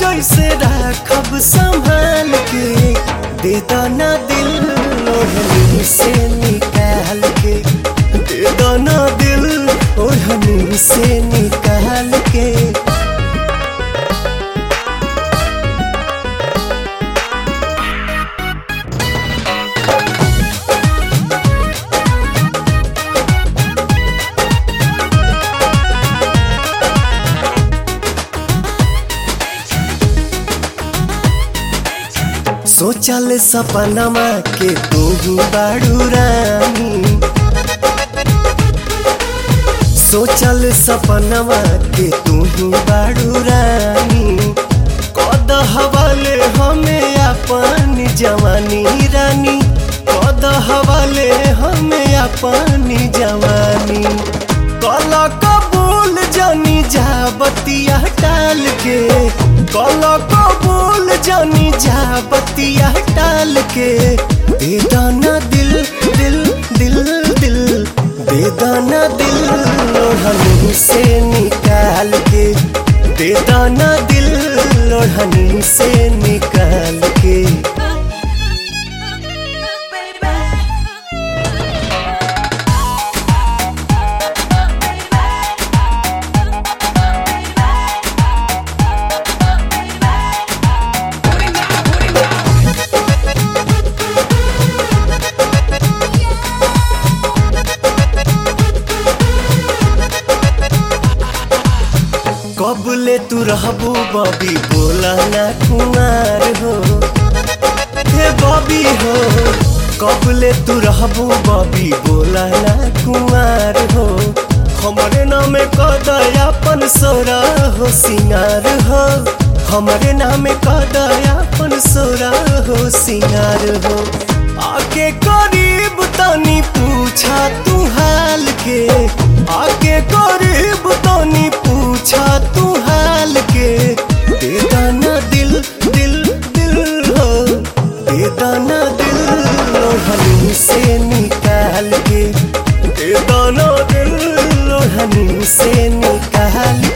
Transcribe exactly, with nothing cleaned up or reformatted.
जैसे राखब संभाल के, दे दो ना दिल ओढ़नी से निकाल के, दे दो ना दिल ओढ़नी से निकाल के। सोचल सपनमा के तू ही बाड़ू रानी, सोचल सपनमा के तू ही बाड़ू रानी, कद हवाले हमें अपन जवानी रानी, कद हवाले हमें अपन जवानी। कल कबूल जानी जा बतिया टाल के, कल कबूल जानी जा बतिया टाल के, दे दाना दिल दिल दिल दिल, दे दाना दिल ओढ़नी से निकाल के, दे दाना दिल ओढ़नी से निकाल के। कबले तू रहबू बॉबी बोला ना कुमार हो, हे बॉबी हो, कबले तू रहबू बॉबी बोला ना कुमार हो, हमारे नाम कदयापन सोरा हो सिंगार हो, हमारे नाम कदयापन सोरा हो सिंगार हो। आके करीब तनी पूछा तू हाल के, आके करीब तनी पूछा तू हाल के, दे दाना दिल दिल दिल हो, दे दाना दिल ओढ़नी से निकाल के, दे दाना दिल ओढ़नी से निकाल